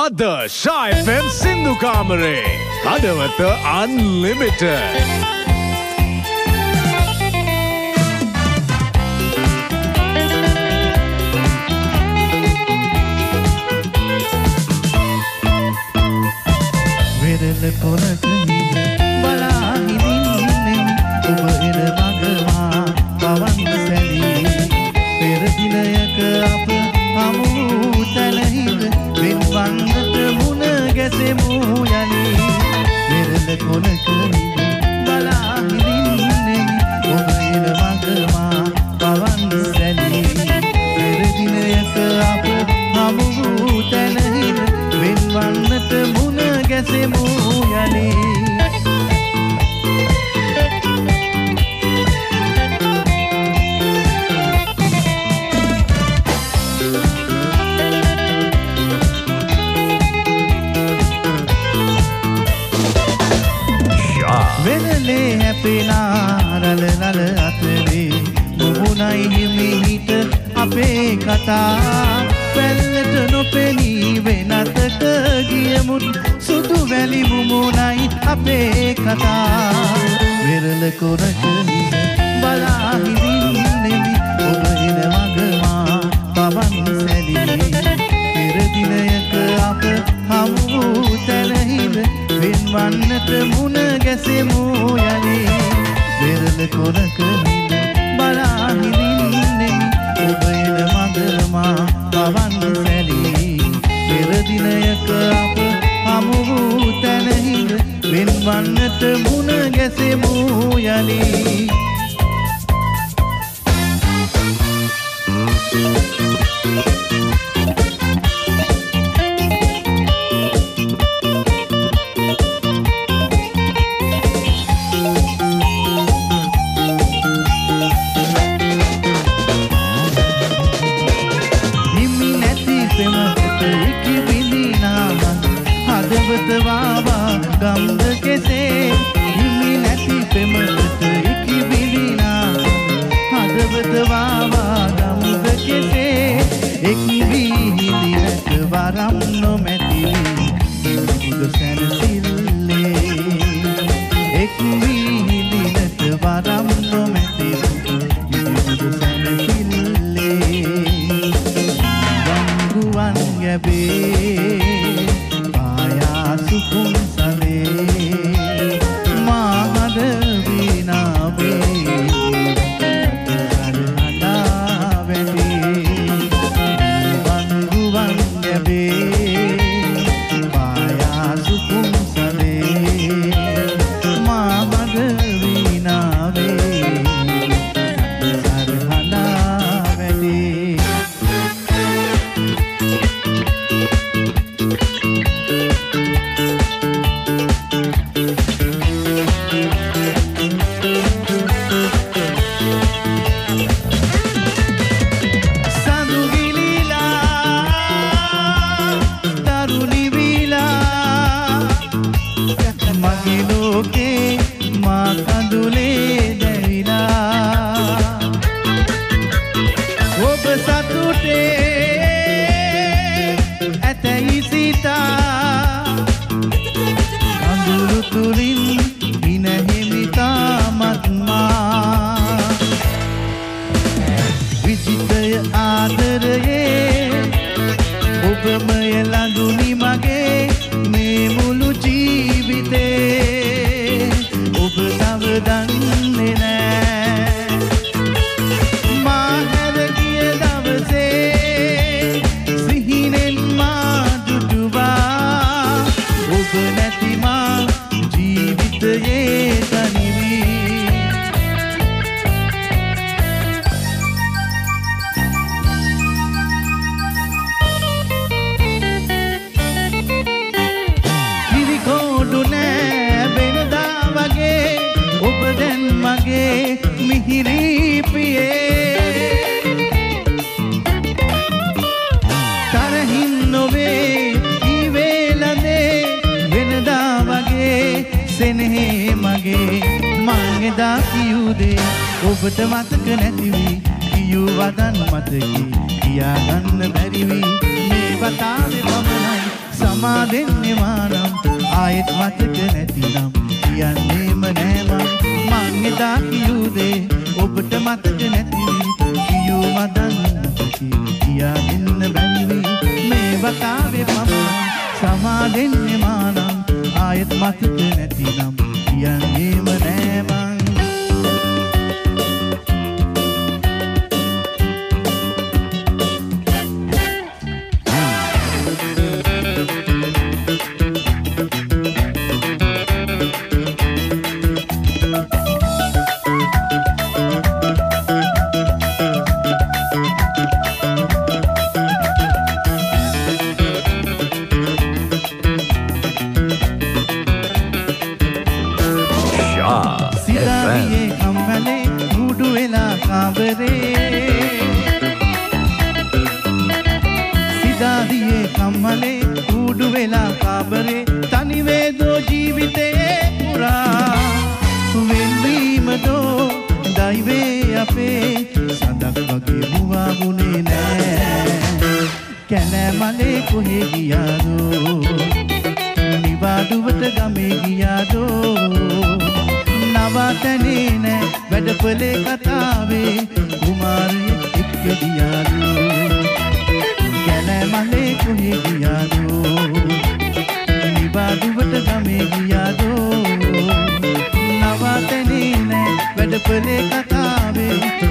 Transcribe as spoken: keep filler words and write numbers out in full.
අද ශා F M සින්දු කාමරේ හදවත අන්ලිමිටඩ්. වෙරළ කොනක බලා හිඳින්නේ ඔබ එන මගමා පවන් සැලී පෙර දිනයක අප හමු තැනහිද වෙන්වන්නට මුණ ගැසෙමු යලි වෙරළ කොනක බලා හිඳින්නේ ඔබ එන මගමා පවන් සැලී පෙර දිනයක අප හමු තැනහිද වෙන්වන්නට මුණ ගැසෙමු යලි වෙනලේ හැපෙනා රල රල අතරේ මුහුණයි හිමිහිට අපේ කතා පැල්ලට නොපෙනී වෙනතක ගියමුත් සුදු වැලි මුමුණයි අපේ කතා වෙරළ කොරක බලා හිඳින්නෙමි ඔබ එන මගමා පවන් සැලී පෙර දිනයක අප හමු තැනහිද වෙන්වන්නට මුණ ගැසෙමු යලි වෙරළ කොරක බලා හිඳින්නෙමි ඔබ එන මගමා පවන් සැලී පෙර දිනයක අප හමු තැනහිද වෙන්වන්නට මුණ ගැසෙමු යලි ගම්ද කෙසේ හිමි නැති පෙමකට ඉකි බිලිනා හදවත වාවා ගම්ද කෙසේ එක් වී හිඳිනට වරම් නොමැති බුදු සැනසිල්ලේ එක් වී හිඳිනට වරම් නොමැති බුදු සැනසිල්ලේ ගංගුවන් ගැබේ සුකුම් සලේ මාහද විනාවේ කරහඬා වැටේ වංගුවන් ගැබේ පායා සුකුම් සලේ මාහද විනාවේ කරහඬා වැටේ ඔබට මතක නැතිවී කියූ වදන් මතකි කියාගන්න බැරිවී මේ වතාවේ පමණයි සම සමාදෙන්නේ මානම් ආයෙත් මතක නැතිනම් කියන්නේම නෑ මං මං එදා කියූ දේ ඔබට මතක නැතිවි කියූ මදන් කියා දෙන්න බැරිවි මේ වතාවේ මම සමාදෙන්නේ මානම් ආයෙත් මතක නැතිනම් කියන්නේම නෑ මං සිදාදියේ කම්මලේ ඌඩු වෙලා කාබරේ තනිවේදෝ ජීවිතේ පුරා වෙන්වීමදෝ දෛවේ අපේ සඳක් වගේ මුවා වුණේ නෑ කැලෑමලේ කොහේ ගියාදෝ නිවාඩුවට ගමේ ගියාදෝ නවතනේ නෑ වැඩපලේ කතාවේ කුමාරියෙක් එක්ක ගියාදෝ කැලෑමලේ කොහේ ගියාදෝ නිවාඩුවට ගමේ ගියාදෝ නවතනේ නෑ වැඩපලේ කතාවේ